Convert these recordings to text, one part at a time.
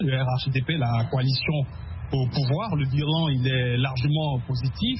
le RHDP, la coalition au pouvoir. Le bilan, il est largement positif.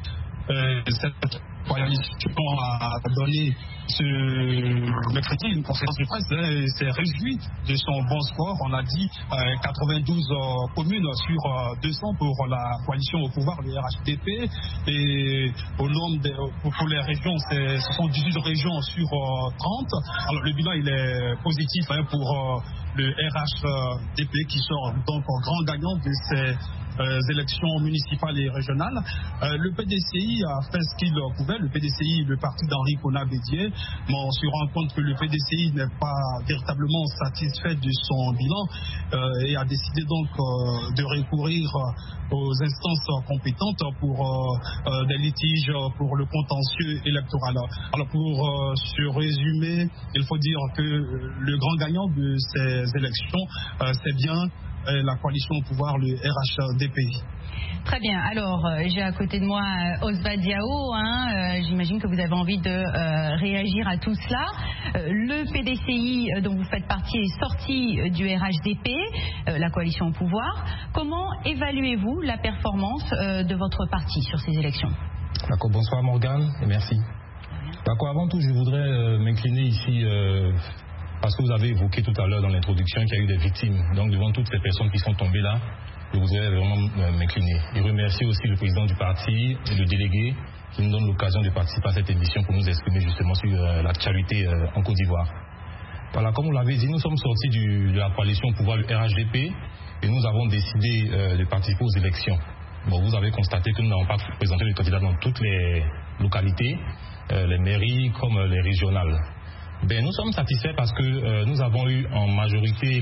Cette coalition a donné ce mercredi une conférence de presse et s'est réjoui de son bon score. On a dit 92 communes sur 200 pour la coalition au pouvoir, le RHDP. Et au nombre pour les régions, ce sont 18 régions sur 30. Alors le bilan, il est positif pour le RHDP qui sort donc grand gagnant de ces élections municipales et régionales. Le PDCI a fait ce qu'il pouvait. Le PDCI, le parti d'Henri Konan Bédié, mais on se rend compte que le PDCI n'est pas véritablement satisfait de son bilan et a décidé donc de recourir aux instances compétentes pour des litiges, pour le contentieux électoral. Alors pour se résumer, il faut dire que le grand gagnant de ces élections, c'est bien la coalition au pouvoir, le RHDP. Très bien. Alors, j'ai à côté de moi Osba Diao. J'imagine que vous avez envie de réagir à tout cela. Le PDCI, dont vous faites partie, est sorti du RHDP, la coalition au pouvoir. Comment évaluez-vous la performance de votre parti sur ces élections? D'accord. Bonsoir Morgane et merci. D'accord. Avant tout, je voudrais m'incliner ici parce que vous avez évoqué tout à l'heure dans l'introduction qu'il y a eu des victimes. Donc devant toutes ces personnes qui sont tombées là, je voudrais vraiment m'incliner. Et remercier aussi le président du parti et le délégué qui nous donne l'occasion de participer à cette émission pour nous exprimer justement sur l'actualité en Côte d'Ivoire. Voilà, comme vous l'avez dit, nous sommes sortis de la coalition au pouvoir, le RHDP, et nous avons décidé de participer aux élections. Bon, vous avez constaté que nous n'avons pas présenté les candidats dans toutes les localités, les mairies comme les régionales. Nous sommes satisfaits parce que nous avons eu en majorité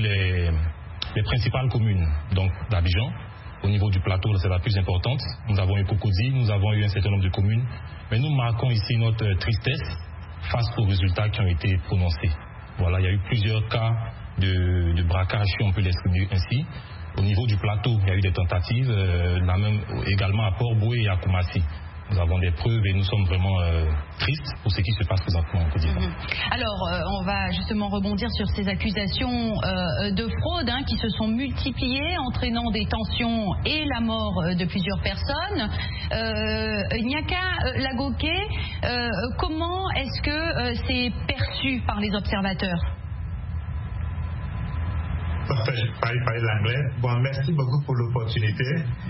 les principales communes donc d'Abidjan. Au niveau du plateau, c'est la plus importante. Nous avons eu Cocody, nous avons eu un certain nombre de communes. Mais nous marquons ici notre tristesse face aux résultats qui ont été prononcés. Voilà, il y a eu plusieurs cas de braquage, si on peut l'exprimer ainsi. Au niveau du plateau, il y a eu des tentatives, même également à Port-Boué et à Koumassi. Nous avons des preuves et nous sommes vraiment tristes pour ce qui se passe présentement en Côte d'Ivoire. Alors, on va justement rebondir sur ces accusations de fraude qui se sont multipliées, entraînant des tensions et la mort de plusieurs personnes. Nyaka Lagoké, comment est-ce que c'est perçu par les observateurs? Je parle l'anglais. Bon, merci beaucoup pour l'opportunité.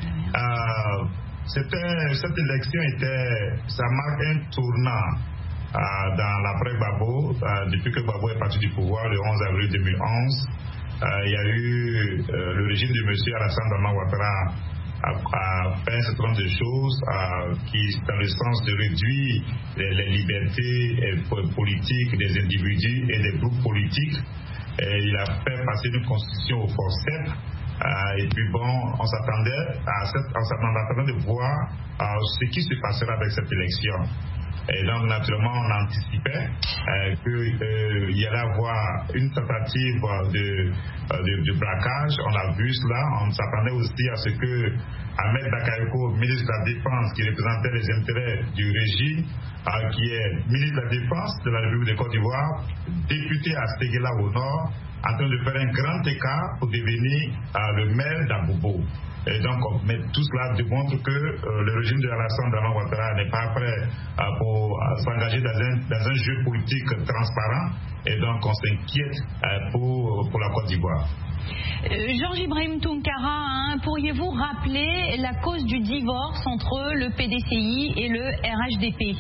Cette élection ça marque un tournant dans l'après-Babo, depuis que Babo est parti du pouvoir le 11 avril 2011. Il y a eu le régime de M. Alassane Dramane Ouattara a fait un certain nombre de choses qui, dans le sens de réduire les libertés politiques des individus et des groupes politiques. Et il a fait passer une constitution au forceps. Et puis bon, on s'attendait de voir ce qui se passera avec cette élection. Et donc naturellement on anticipait qu'il y allait avoir une tentative de braquage. On a vu cela. On s'attendait aussi à ce que Ahmed Bakayoko, ministre de la Défense, qui représentait les intérêts du régime, qui est ministre de la Défense de la République de Côte d'Ivoire, député à Séguéla au nord, en train de faire un grand écart pour devenir le maire d'Abobo. Et donc, mais tout cela démontre que le régime de Alassane Dramane Ouattara n'est pas prêt pour s'engager dans un jeu politique transparent. Et donc, on s'inquiète pour la Côte d'Ivoire. Georges Ibrahim Tounkara, pourriez-vous rappeler la cause du divorce entre le PDCI et le RHDP?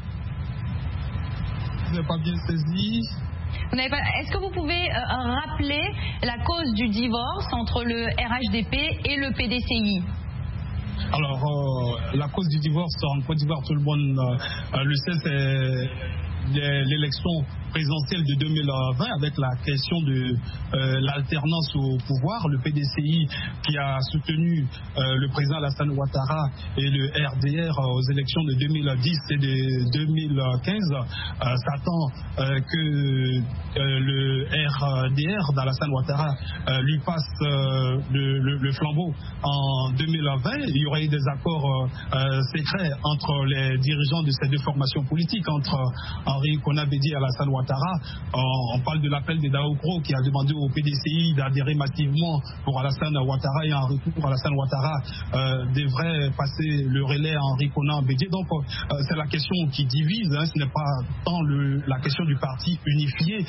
Je n'ai pas bien saisi. Est-ce que vous pouvez rappeler la cause du divorce entre le RHDP et le PDCI? Alors, la cause du divorce en Côte d'Ivoire, tout le monde le sait, c'est l'élection présidentielle de 2020 avec la question de l'alternance au pouvoir. Le PDCI qui a soutenu le président Alassane Ouattara et le RDR aux élections de 2010 et de 2015 s'attend que le RDR d'Alassane Ouattara lui passe le flambeau en 2020. Il y aurait eu des accords secrets entre les dirigeants de ces deux formations politiques, entre Henri Konan Bédié et Alassane Ouattara. Ouattara. On parle de l'appel de Daokro qui a demandé au PDCI d'adhérer massivement pour Alassane Ouattara, et en retour, Alassane Ouattara devrait passer le relais à Henri Konan Bédié. Donc c'est la question qui divise, hein. Ce n'est pas tant la question du parti unifié,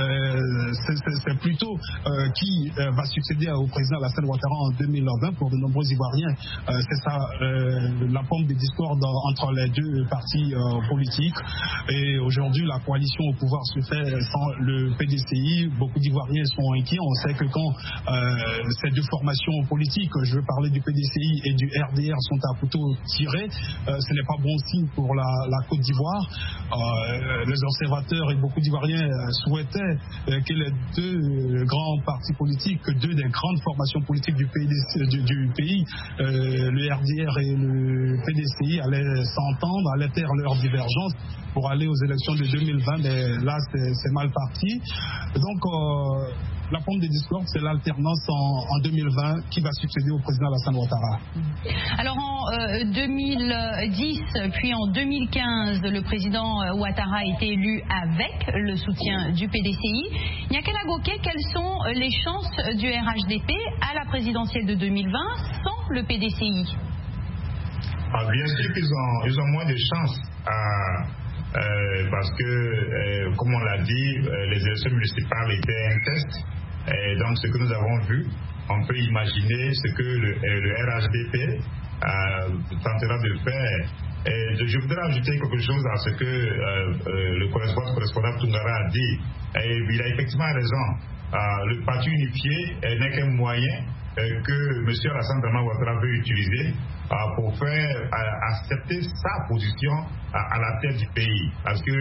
c'est plutôt qui va succéder au président Alassane Ouattara en 2020. Pour de nombreux Ivoiriens, c'est ça la pomme de discorde entre les deux partis politiques. Et aujourd'hui, la coalition au pouvoir se fait sans le PDCI. Beaucoup d'Ivoiriens sont inquiets. On sait que quand ces deux formations politiques, je veux parler du PDCI et du RDR, sont à couteau tiré, ce n'est pas bon signe pour la Côte d'Ivoire. Les observateurs et beaucoup d'Ivoiriens souhaitaient que les deux grands partis politiques, deux des grandes formations politiques du pays, le RDR et le PDCI, allaient s'entendre, allaient taire leurs divergences pour aller aux élections de 2020, mais là c'est mal parti. Donc la pomme de discorde, c'est l'alternance en 2020 qui va succéder au président Alassane Ouattara. Alors en 2010 puis en 2015, le président Ouattara a été élu avec le soutien du PDCI. Niakela Goké, quelles sont les chances du RHDP à la présidentielle de 2020 sans le PDCI? Bien sûr qu'ils ont moins de chances parce que, comme on l'a dit, les élections municipales étaient un test. Et donc, ce que nous avons vu, on peut imaginer ce que le RHDP tentera de faire. Et je voudrais ajouter quelque chose à ce que le correspondant Toungara a dit. Et il a effectivement raison. Le parti unifié n'est qu'un moyen que M. Alassane Ouattara veut utiliser pour faire accepter sa position à la tête du pays. Parce que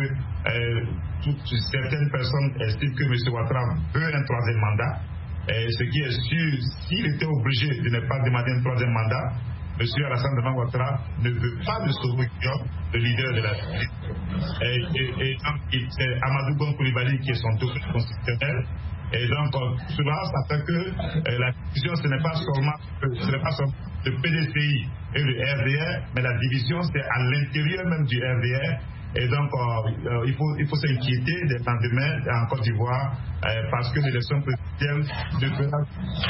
certaines personnes estiment que M. Ouattara veut un troisième mandat. Et ce qui est sûr, s'il était obligé de ne pas demander un troisième mandat, M. Alassane Ouattara ne veut pas de solution de leader de la République. Et donc, c'est Amadou Gon Coulibaly qui est son dossier constitutionnel. Et donc, cela, ça fait que la division, ce n'est pas seulement le PDCI et le RDR, mais la division, c'est à l'intérieur même du RDR. Et donc, il faut s'inquiéter des lendemains en Côte d'Ivoire parce que l'élection présidentielle devra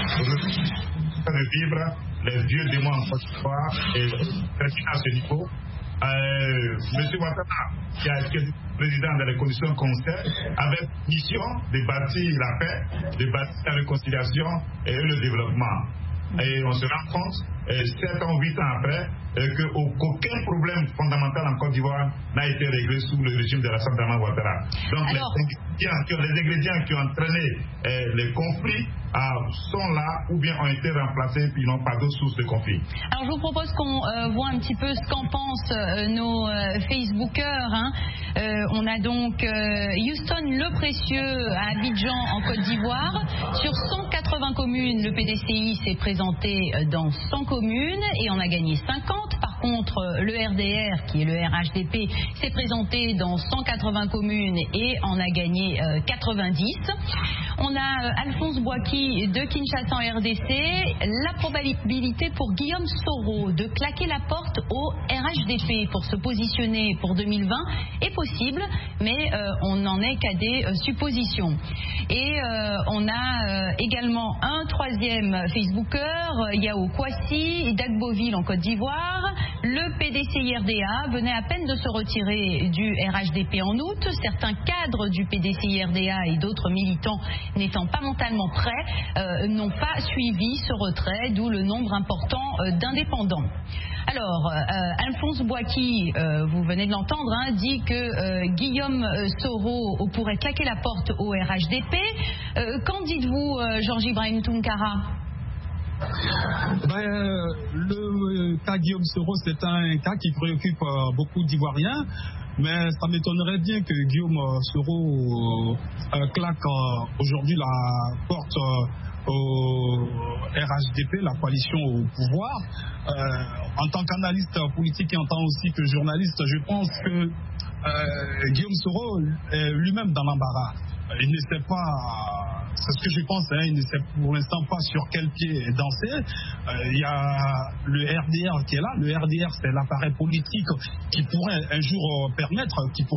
revivre les vieux démons en Côte d'Ivoire et à ce niveau. M. Ouattara, qui est président dans les conditions concert, avait mission de bâtir la paix, de bâtir la réconciliation et le développement. Et on se rend compte, 7 ans, 8 ans après, qu'aucun problème fondamental en Côte d'Ivoire n'a été réglé sous le régime de Alassane Ouattara. Donc les ingrédients qui ont entraîné les conflits sont là ou bien ont été remplacés puis n'ont pas d'autres sources de conflits. Alors je vous propose qu'on voit un petit peu ce qu'en pensent nos Facebookers. On a donc Houston Le Précieux à Abidjan en Côte d'Ivoire. Sur 180 communes, le PDCI s'est présenté dans 100 communes et en a gagné 50. Par contre, le RDR, qui est le RHDP, s'est présenté dans 180 communes et en a gagné 90. On a Alphonse Boaki de Kinshasa en RDC. La probabilité pour Guillaume Soro de claquer la porte au RHDP pour se positionner pour 2020 est possible, mais on n'en est qu'à des suppositions. Et on a également un troisième Facebooker, Yao Kwasi, d'Agboville en Côte d'Ivoire. Le PDCI-RDA venait à peine de se retirer du RHDP en août. Certains cadres du PDCI-RDA et d'autres militants n'étant pas mentalement prêts n'ont pas suivi ce retrait, d'où le nombre important d'indépendants. Alors, Alphonse Boaki, vous venez de l'entendre, dit que Guillaume Soro pourrait claquer la porte au RHDP. Qu'en dites-vous, Georges Ibrahim Tounkara? Le cas Guillaume Soro, c'est un cas qui préoccupe beaucoup d'Ivoiriens, mais ça m'étonnerait bien que Guillaume Soro claque aujourd'hui la porte au RHDP, la coalition au pouvoir. En tant qu'analyste politique et en tant aussi que journaliste, je pense que Guillaume Soro est lui-même dans l'embarras. Il ne sait pas c'est ce que je pense, hein, il ne sait pour l'instant pas sur quel pied danser. Il y a le RDR qui est là. Le RDR, c'est l'appareil politique qui pourrait un jour permettre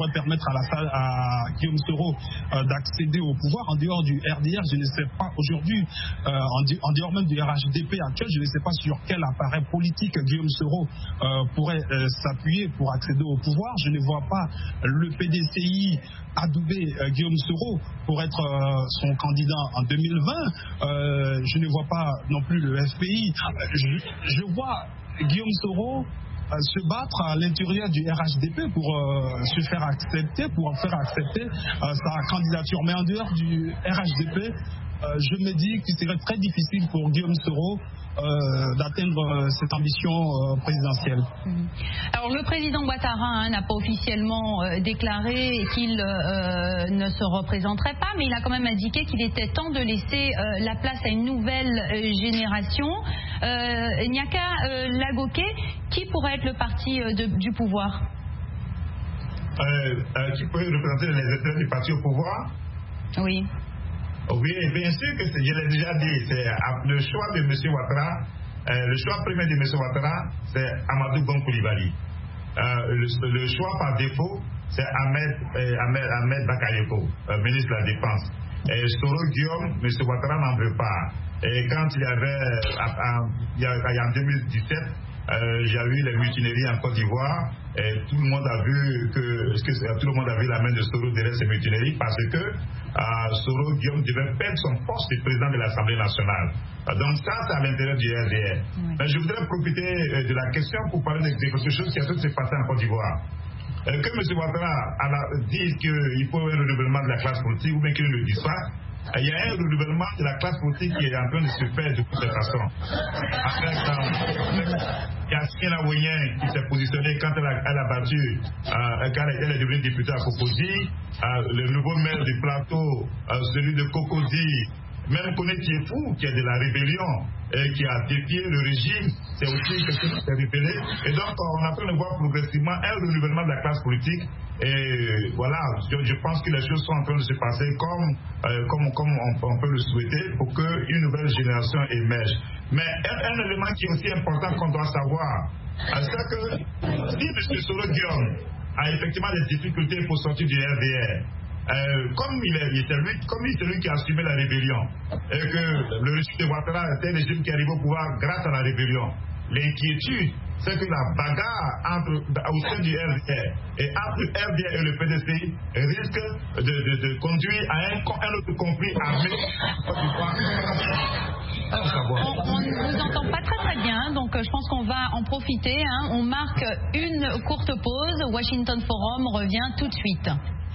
à Guillaume Soro d'accéder au pouvoir. En dehors du RDR, je ne sais pas aujourd'hui, en dehors même du RHDP actuel, je ne sais pas sur quel appareil politique Guillaume Soro pourrait s'appuyer pour accéder au pouvoir. Je ne vois pas le PDCI adouber Guillaume Soro pour être son candidat en 2020. Je ne vois pas non plus le FPI. Je vois Guillaume Soro se battre à l'intérieur du RHDP pour se faire accepter, sa candidature. Mais en dehors du RHDP, je me dis qu'il serait très difficile pour Guillaume Soro d'atteindre cette ambition présidentielle. Alors le président Ouattara n'a pas officiellement déclaré qu'il ne se représenterait pas, mais il a quand même indiqué qu'il était temps de laisser la place à une nouvelle génération. Niaka Lagoké, qui pourrait être le parti du pouvoir? Qui pourrait représenter les intérêts du parti au pouvoir? Oui. Oui, bien sûr que je l'ai déjà dit, c'est le choix de M. Ouattara, le choix premier de M. Ouattara, c'est Amadou Bon Coulibaly. Le choix par défaut, c'est Ahmed Bakayoko, ministre de la Défense. Soro Guillaume, M. Ouattara n'en veut pas. Et quand il y avait, en 2017, il y a eu les mutineries en Côte d'Ivoire, et tout le monde a vu la main de Soro derrière ces mutineries parce que Soro Guillaume devait perdre son poste de président de l'Assemblée nationale. Donc ça, c'est à l'intérieur du RDR. Mais je voudrais profiter de la question pour parler de quelque chose qui a tout s'est passé en Côte d'Ivoire. Que M. Ouattara dise qu'il faut un renouvellement de la classe politique ou bien qu'il ne le dise pas, il y a un renouvellement de la classe politique qui est en train de se faire de toutes les façons. Il y a Sina Ouyen qui s'est positionné quand elle a battu, quand elle est devenue députée à Cocody, le nouveau maire du plateau, celui de Cocody, même Koné Tiefou, qui est de la rébellion et qui a défié le régime, c'est aussi quelqu'un qui s'est rébellé. Et donc, on est en train de voir progressivement un renouvellement de la classe politique. Et voilà, je pense que les choses sont en train de se passer comme on peut le souhaiter pour qu'une nouvelle génération émerge. Mais un élément qui est aussi important qu'on doit savoir, c'est que si M. Soro Guillaume a effectivement des difficultés pour sortir du RDR, comme il était lui qui a assumé la rébellion et que le régime de Ouattara était le régime qui arrive au pouvoir grâce à la rébellion, l'inquiétude c'est que la bagarre au sein du RDR et entre le RDR et le PDCI risque de conduire à un autre conflit armé. On ne vous entend pas très bien, donc je pense qu'on va en profiter. On marque une courte pause. Washington Forum revient tout de suite.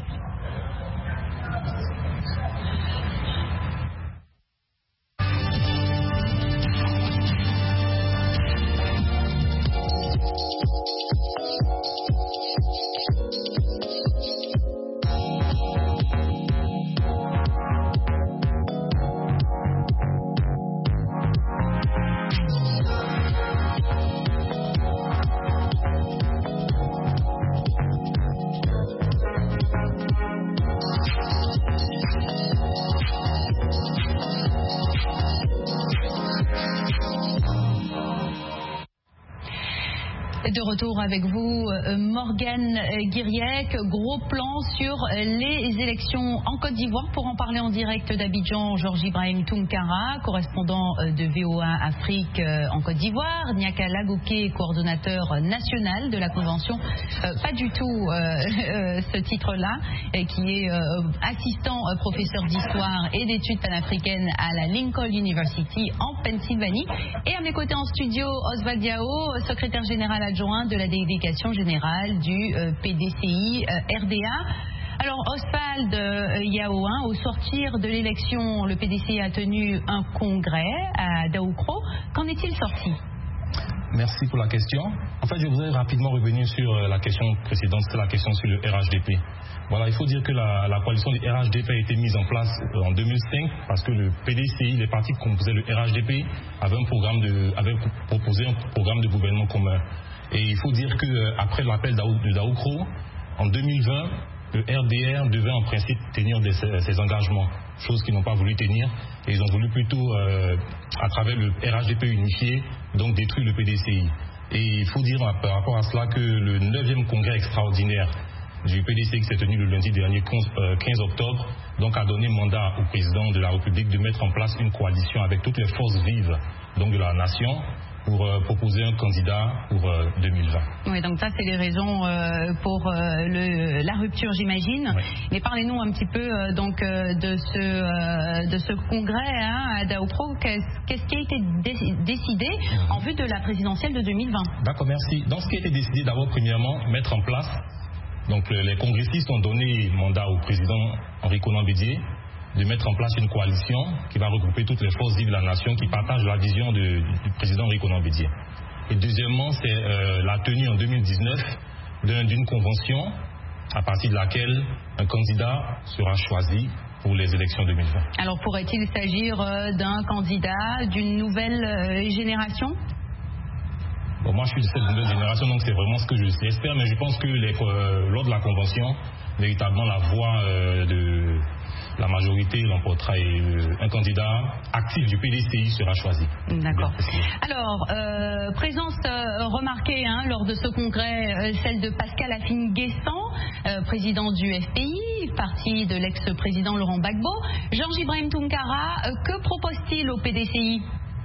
De retour avec vous, Morgane Guiriec. Gros plan sur les élections en Côte d'Ivoire. Pour en parler en direct d'Abidjan, Georges Ibrahim Tounkara, correspondant de VOA Afrique en Côte d'Ivoire. Niaka Lagoké, coordonnateur national de la Convention. Pas du tout ce titre-là, qui est assistant professeur d'histoire et d'études panafricaines à la Lincoln University en Pennsylvanie. Et à mes côtés en studio, Oswald Diao, secrétaire général adjoint de la délégation générale du PDCI RDA. Alors Oswald Diao, au sortir de l'élection, le PDCI a tenu un congrès à Daoukro. Qu'en est-il sorti? Merci pour la question. En fait, je voudrais rapidement revenir sur la question précédente, c'est la question sur le RHDP. Voilà, il faut dire que la coalition du RHDP a été mise en place en 2005 parce que le PDCI, les partis qui composaient le RHDP, avaient proposé un programme de gouvernement commun. Et il faut dire qu'après l'appel de Daoukro, en 2020, le RDR devait en principe tenir ses engagements, chose qu'ils n'ont pas voulu tenir, et ils ont voulu plutôt, à travers le RHDP unifié, donc détruire le PDCI. Et il faut dire par rapport à cela que le 9e congrès extraordinaire du PDCI qui s'est tenu le lundi dernier, 15 octobre, donc a donné mandat au président de la République de mettre en place une coalition avec toutes les forces vives donc de la nation pour proposer un candidat pour 2020. Oui, donc ça c'est les raisons pour la rupture, j'imagine. Oui. Mais parlez-nous un petit peu de ce congrès à Daopro. Qu'est-ce qui a été décidé en vue de la présidentielle de 2020? D'accord, merci. Donc ce qui a été décidé d'abord, premièrement, mettre en place. Donc les congressistes ont donné mandat au président Henri Konan Bédié de mettre en place une coalition qui va regrouper toutes les forces vives de la nation qui partagent la vision du président Henri Konan Bédié. Et deuxièmement, c'est la tenue en 2019 d'une convention à partir de laquelle un candidat sera choisi pour les élections 2020. Alors pourrait-il s'agir d'un candidat d'une nouvelle génération ? Bon, moi je suis de cette nouvelle génération, donc c'est vraiment ce que j'espère, mais je pense que lors de la convention, véritablement la voix de la majorité l'emportera et un candidat actif du PDCI sera choisi. D'accord. Alors, présence remarquée lors de ce congrès, celle de Pascal Afine-Guessant, président du FPI, parti de l'ex-président Laurent Gbagbo. Georges Ibrahim Tounkara, que propose-t-il au PDCI ?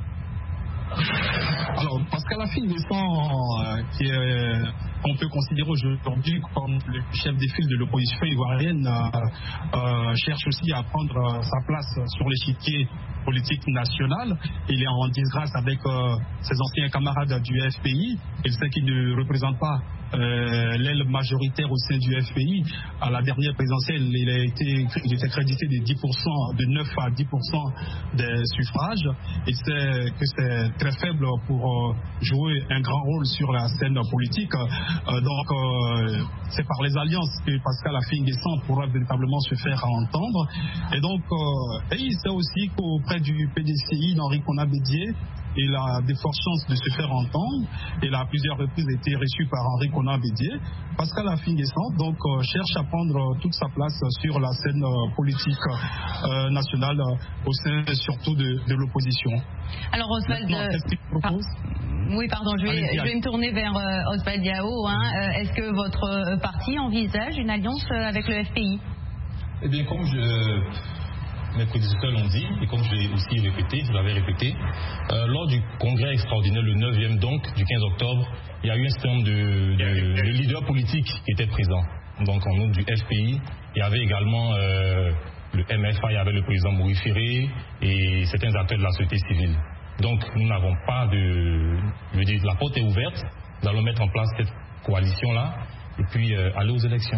Alors, Pascal Afine-Guessant, qui est, on peut considérer aujourd'hui comme le chef des files de l'opposition ivoirienne, cherche aussi à prendre sa place sur l'échiquier politique national. Il est en disgrâce avec ses anciens camarades du FPI. Il sait qu'il ne représente pas l'aile majoritaire au sein du FPI. À la dernière présidentielle, il était crédité de 10%, de 9 à 10% des suffrages. Il sait que c'est très faible pour jouer un grand rôle sur la scène politique. Donc, c'est par les alliances que Pascal Afine-Guessant pourra véritablement se faire entendre. Et donc, il sait aussi qu'auprès du PDCI d'Henri Konan Bédié, il a des fortes chances de se faire entendre. Il a à plusieurs reprises été reçu par Henri Konan Bédié. Pascal Afine-Guessant donc cherche à prendre toute sa place sur la scène politique nationale au sein surtout de l'opposition. Alors Oswald, qu'est-ce qu'il propose ? Oui, pardon, je vais me tourner vers Oswald Diao. Est-ce que votre parti envisage une alliance avec le FPI ? Eh bien, comme mes prédécesseurs l'ont dit, et comme je l'ai aussi répété, je l'avais répété, lors du congrès extraordinaire, le 9e donc, du 15 octobre, il y a eu un certain nombre de leaders politiques qui étaient présents. Donc, en nom du FPI, il y avait également le MFA, il y avait le président Maurice Ferré et certains acteurs de la société civile. Donc, nous n'avons pas je veux dire, la porte est ouverte, nous allons mettre en place cette coalition-là et puis aller aux élections.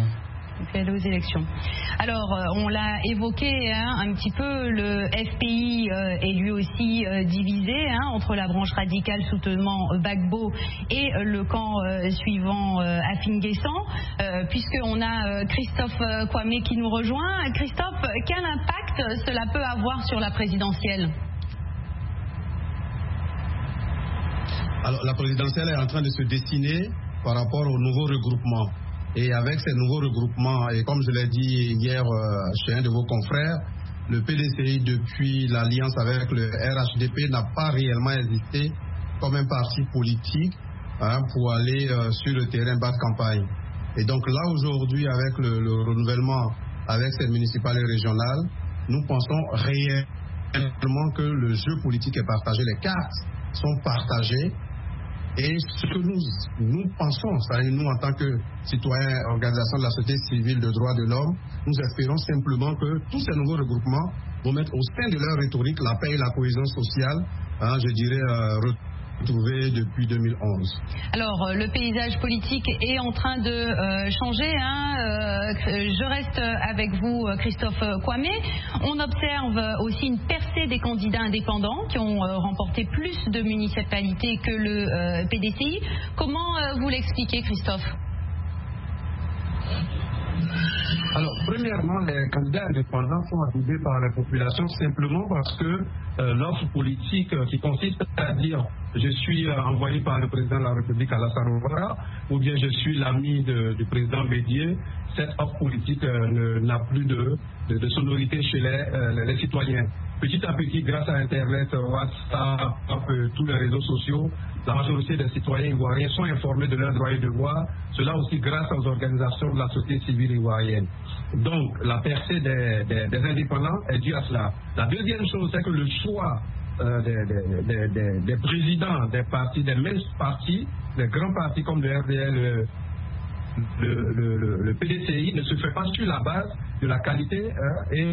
Alors, on l'a évoqué un petit peu, le FPI est lui aussi divisé entre la branche radicale soutenant Gbagbo et le camp suivant Afine-Guessant, puisqu'on a Christophe Kwame qui nous rejoint. Christophe, quel impact cela peut avoir sur la présidentielle ? Alors, la présidentielle est en train de se dessiner par rapport au nouveau regroupement. Et avec ces nouveaux regroupements, et comme je l'ai dit hier chez un de vos confrères, le PDCI, depuis l'alliance avec le RHDP, n'a pas réellement existé comme un parti politique pour aller sur le terrain battre campagne. Et donc là, aujourd'hui, avec le renouvellement avec cette municipale et régionale, nous pensons réellement que le jeu politique est partagé, les cartes sont partagées. Et ce que nous pensons, nous en tant que citoyens, organisations de la société civile de droits de l'homme, nous espérons simplement que tous ces nouveaux regroupements vont mettre au sein de leur rhétorique la paix et la cohésion sociale, je dirais, retrouvée depuis 2011. Alors, le paysage politique est en train de changer. Je reste avec vous, Christophe Kwame. On observe aussi une percée des candidats indépendants qui ont remporté plus de municipalités que le PDCI. Comment vous l'expliquez, Christophe ? Alors, premièrement, les candidats indépendants sont approuvés par la population simplement parce que l'offre politique qui consiste à dire je suis envoyé par le président de la République Alassane Ouattara ou bien je suis l'ami du président Bédié, cette offre politique n'a plus de sonorité chez les citoyens. Petit à petit, grâce à Internet, WhatsApp, tous les réseaux sociaux, la majorité des citoyens ivoiriens sont informés de leurs droits et devoirs, cela aussi grâce aux organisations de la société civile ivoirienne. Donc, la percée des indépendants est due à cela. La deuxième chose, c'est que le choix des présidents des partis, des mêmes partis, les grands partis comme le RDL, le PDCI, ne se fait pas sur la base de la qualité et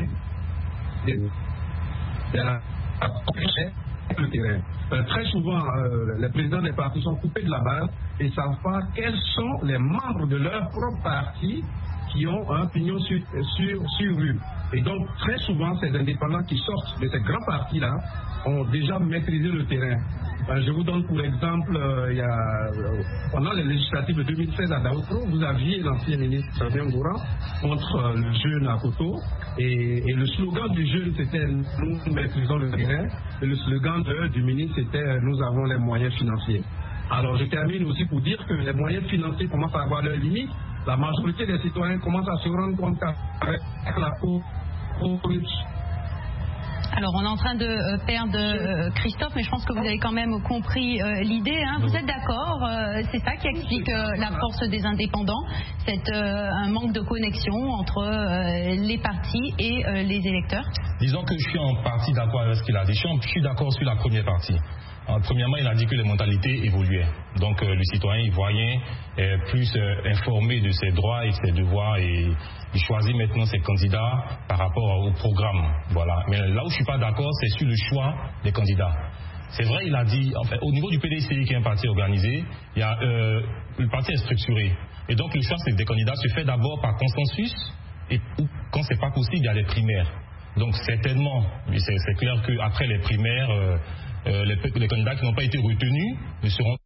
de la le terrain. Très souvent, les présidents des partis sont coupés de la base et ne savent pas quels sont les membres de leur propre parti qui ont un pignon sur rue. Et donc, très souvent, ces indépendants qui sortent de ces grands partis-là ont déjà maîtrisé le terrain. Je vous donne pour exemple, pendant les législatives de 2016 à Daoutro, vous aviez l'ancien ministre Fabien Gourand contre le jeune à Koto. Et le slogan du jeune, c'était « Nous maîtrisons le terrain ». Et le slogan du ministre, c'était « Nous avons les moyens financiers ». Alors, je termine aussi pour dire que les moyens financiers commencent à avoir leurs limites. La majorité des citoyens commencent à se rendre compte qu'avec la corruption. Alors, on est en train de perdre Christophe, mais je pense que vous avez quand même compris l'idée. Hein. Vous êtes d'accord? C'est ça qui explique la force des indépendants, un manque de connexion entre les partis et les électeurs? Disons que je suis en partie d'accord avec ce qu'il a dit. Je suis d'accord sur la première partie. Premièrement, il a dit que les mentalités évoluaient. Donc, le citoyen ivoirien est plus informé de ses droits et de ses devoirs et il choisit maintenant ses candidats par rapport au programme. Voilà. Mais là où je ne suis pas d'accord, c'est sur le choix des candidats. C'est vrai, il a dit, enfin, au niveau du PDCI, qui est un parti organisé, le parti est structuré. Et donc, le choix des candidats se fait d'abord par consensus et quand ce n'est pas possible, il y a les primaires. Donc, certainement, c'est clair qu'après les primaires, les candidats qui n'ont pas été retenus ne seront.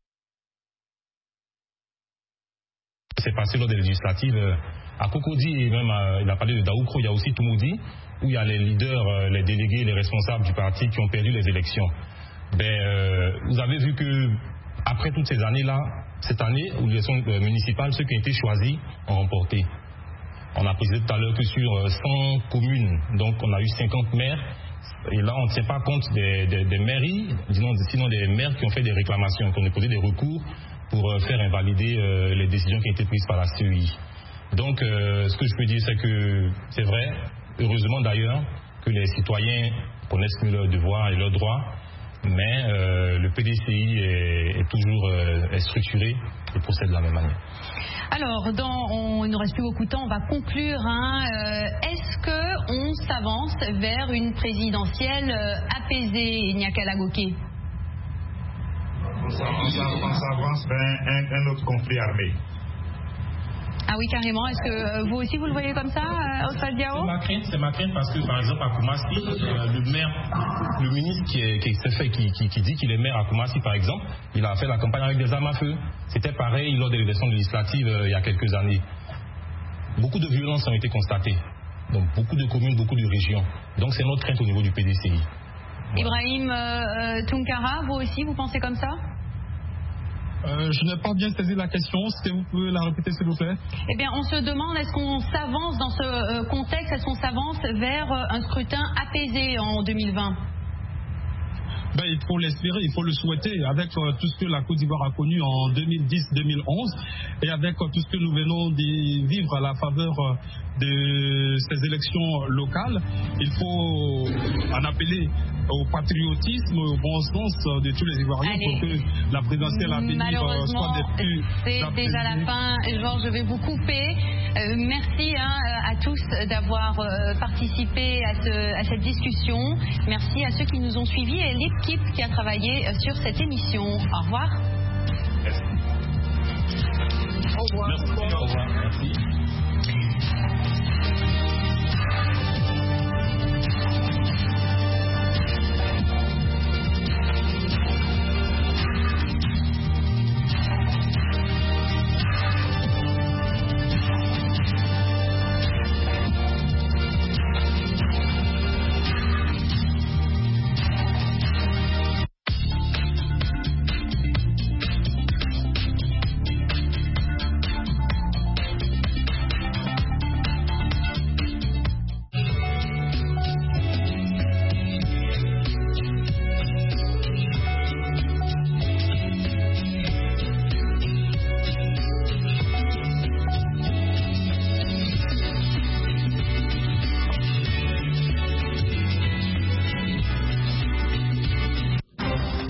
C'est passé lors des législatives à Cocody et même il a parlé de Daoukro, il y a aussi Toumoudi où il y a les leaders, les délégués, les responsables du parti qui ont perdu les élections. Vous avez vu que après toutes ces années-là, cette année où les élections municipales, ceux qui ont été choisis ont remporté. On a précisé tout à l'heure que sur 100 communes, donc on a eu 50 maires. Et là, on ne tient pas compte des mairies, sinon des maires qui ont fait des réclamations, qui ont déposé des recours pour faire invalider les décisions qui ont été prises par la CEI. Donc, ce que je peux dire, c'est que c'est vrai, heureusement d'ailleurs, que les citoyens connaissent mieux leurs devoirs et leurs droits, mais le PDCI est toujours structuré et procède de la même manière. Alors, il ne reste plus beaucoup de temps, on va conclure. Est-ce qu'on s'avance vers une présidentielle apaisée, Niakala Goké? On s'avance vers un autre conflit armé. Ah oui, carrément. Est-ce que vous aussi vous le voyez comme ça, Oswald Diao? C'est ma crainte parce que, par exemple, à Koumassi, le ministre qui dit qu'il est maire à Koumassi, par exemple, il a fait la campagne avec des armes à feu. C'était pareil lors des élections législatives il y a quelques années. Beaucoup de violences ont été constatées. Donc, beaucoup de communes, beaucoup de régions. Donc, c'est notre crainte au niveau du PDCI. Voilà. Ibrahim Tounkara, vous aussi, vous pensez comme ça? Je n'ai pas bien saisi la question. Si vous pouvez la répéter, s'il vous plaît. Eh bien, on se demande, est-ce qu'on s'avance dans ce contexte, est-ce qu'on s'avance vers un scrutin apaisé en 2020? Il faut l'espérer, il faut le souhaiter, avec tout ce que la Côte d'Ivoire a connu en 2010-2011 et avec tout ce que nous venons de vivre à la faveur de ces élections locales. Il faut en appeler au patriotisme, au bon sens de tous les Ivoiriens. Pour que la présidentielle à venir soit des plus... C'est déjà la fin. Georges, je vais vous couper. Merci à tous d'avoir participé à cette discussion. Merci à ceux qui nous ont suivis et l'équipe qui a travaillé sur cette émission. Au revoir. Merci. Au revoir. Merci. Au revoir. Merci.